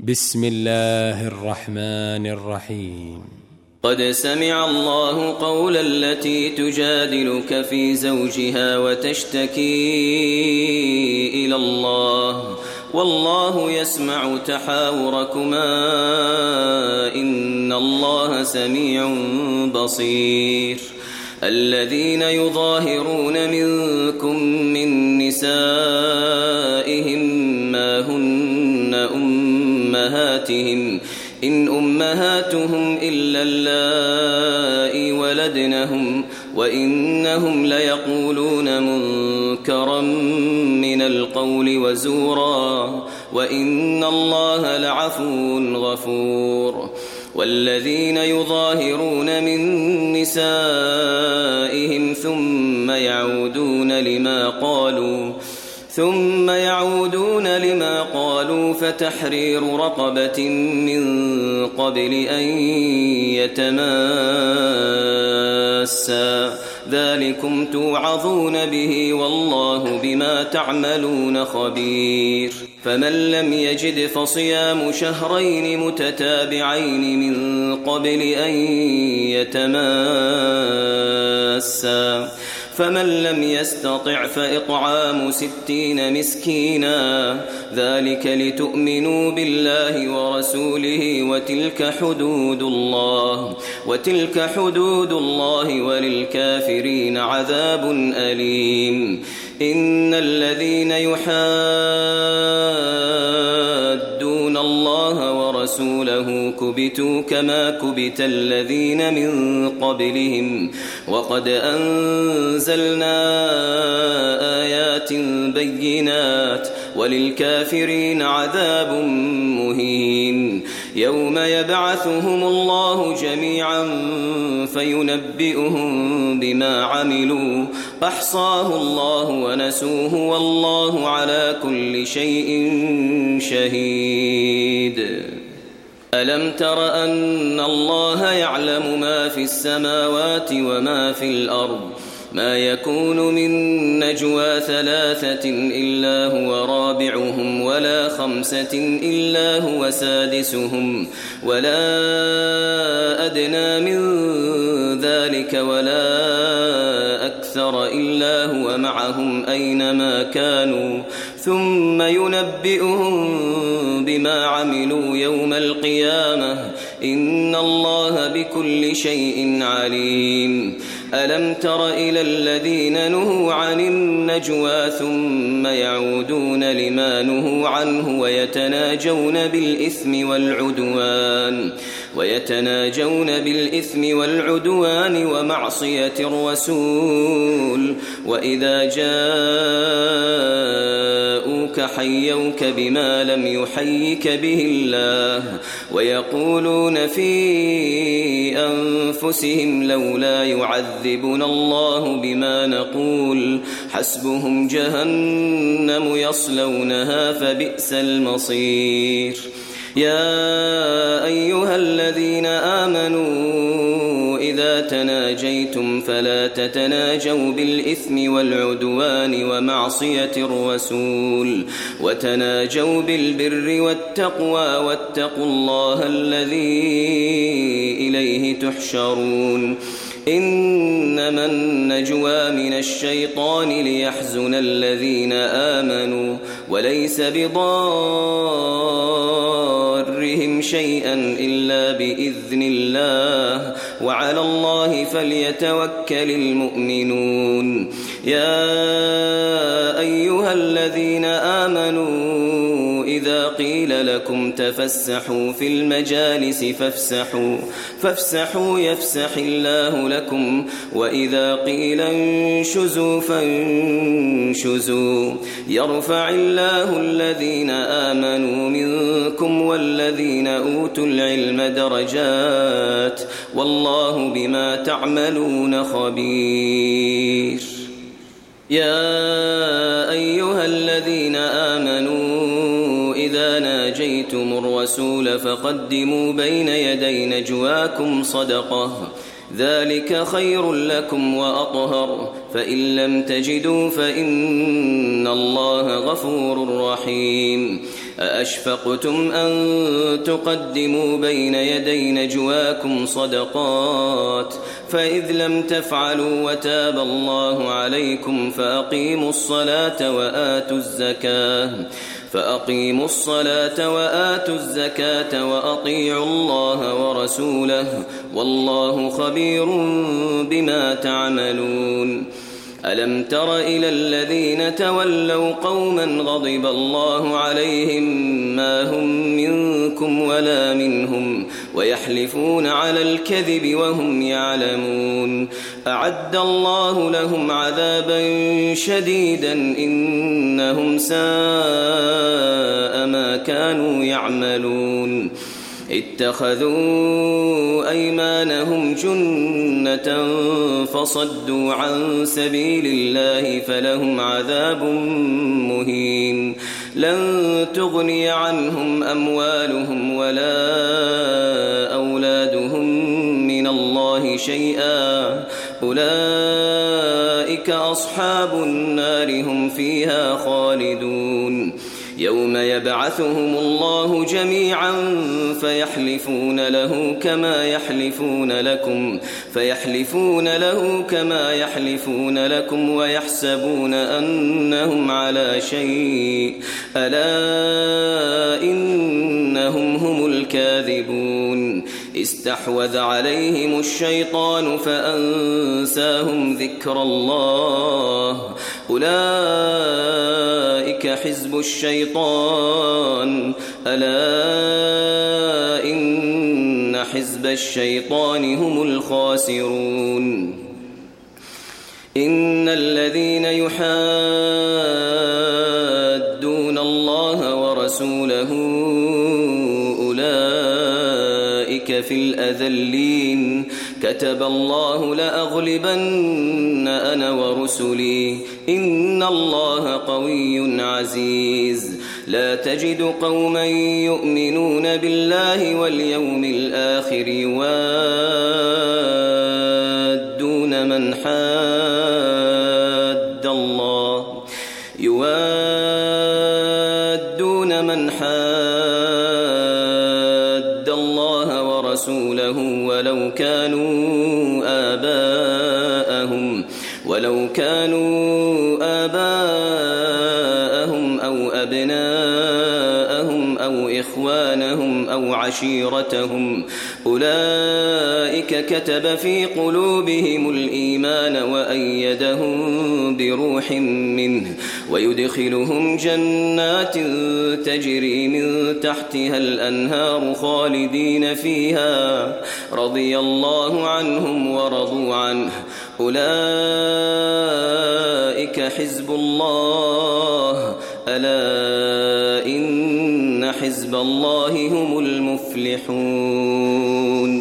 بسم الله الرحمن الرحيم. قد سمع الله قول التي تجادلك في زوجها وتشتكي إلى الله والله يسمع تحاوركما إن الله سميع بصير. الذين يظاهرون منكم من نسائهم ما هن أمهاتهم إن أمهاتهم إلا اللائي ولدنهم وإنهم ليقولون منكرا من القول وزورا وإن الله لعفو غفور. والذين يظاهرون من نسائهم ثم يعودون لما قالوا فتحرير رقبة من قبل أن يتماسا ذلكم توعظون به والله بما تعملون خبير. فمن لم يجد فصيام شهرين متتابعين من قبل أن يتماسا فمن لم يستطع فإطعام 60 مسكينا ذلك لتؤمنوا بالله ورسوله وتلك حدود الله وللكافرين عذاب أليم. إن الذين يحادون الله ورسوله كبتوا كما كبت الذين من قبلهم وقد أنزلنا آيات بينات وللكافرين عذاب مهين. يوم يبعثهم الله جميعا فينبئهم بما عملوا أحصاه الله ونسوه والله على كل شيء شهيد. ألم تر أن الله يعلم ما في السماوات وما في الأرض ما يكون من نجوى 3 إلا هو رابعهم ولا 5 إلا هو سادسهم ولا أدنى من ذلك ولا أكثر إلا هو معهم أينما كانوا ثم ينبئهم بما عملوا يوم القيامة إن الله بكل شيء عليم. ألم تر إلى الذين نهوا عن النجوى ثم يعودون لما نهوا عنه ويتناجون بالإثم والعدوان ومعصية الرسول وإذا جاءوك حيوك بما لم يحيك به الله ويقولون في أنفسهم لولا يعذبنا الله بما نقول حسبهم جهنم يصلونها فبئس المصير. يا أيها الذين آمنوا إذا تناجيتم فلا تتناجوا بالإثم والعدوان ومعصية الرسول وتناجوا بالبر والتقوى واتقوا الله الذي إليه تحشرون. إنما النجوى من الشيطان ليحزن الذين آمنوا وليس بضارهم شيئا إلا بإذن الله وعلى الله فليتوكل المؤمنون. يا أيها الذين آمنوا إذا قيل لكم تفسحوا في المجالس فافسحوا يفسح الله لكم وإذا قيل انشزوا فانشزوا يرفع الله الذين آمنوا منكم والذين أوتوا العلم درجات والله بما تعملون خبير. يا أيها الذين آمنوا إذا ناجيتم الرسول فقدموا بين يدي نجواكم صدقة ذلك خير لكم وأطهر فإن لم تجدوا فإن الله غفور رحيم. أأشفقتم أن تقدموا بين يدي نجواكم صدقات فإذ لم تفعلوا وتاب الله عليكم فأقيموا الصلاة وآتوا الزكاة وأطيعوا الله ورسوله والله خبير بما تعملون. ألم تر إلى الذين تولوا قوما غضب الله عليهم ما هم منكم ولا منهم ويحلفون على الكذب وهم يعلمون أعد الله لهم عذابا شديدا إنهم ساء ما كانوا يعملون. اتخذوا أيمانهم جنة فصدوا عن سبيل الله فلهم عذاب مهين لن تغني عنهم أموالهم ولا أولادهم من الله شيئا أولئك أصحاب النار هم فيها خالدون. يوم يبعثهم الله جميعا فيحلفون له كما يحلفون لكم ويحسبون أنهم على شيء ألا إنهم هم الكاذبون. استحوذ عليهم الشيطان فأنساهم ذكر الله أولئك حزب الشيطان ألا إن حزب الشيطان هم الخاسرون. إن الذين يحادون الله ورسوله أولئك في الأذلين كتب الله لأغلبن أنا ورسلي إن الله قوي عزيز. لا تجد قوما يؤمنون بالله واليوم الآخر يوادون من حاد الله ورسوله ولو كانوا آباءهم أو أبناءهم أو إخوانهم أو عشيرتهم أولئك كتب في قلوبهم الإيمان وأيدهم بروح منه ويدخلهم جنات تجري من تحتها الأنهار خالدين فيها رضي الله عنهم ورضوا عنه أولئك حزب الله ألا إن حزب الله هم المفلحون.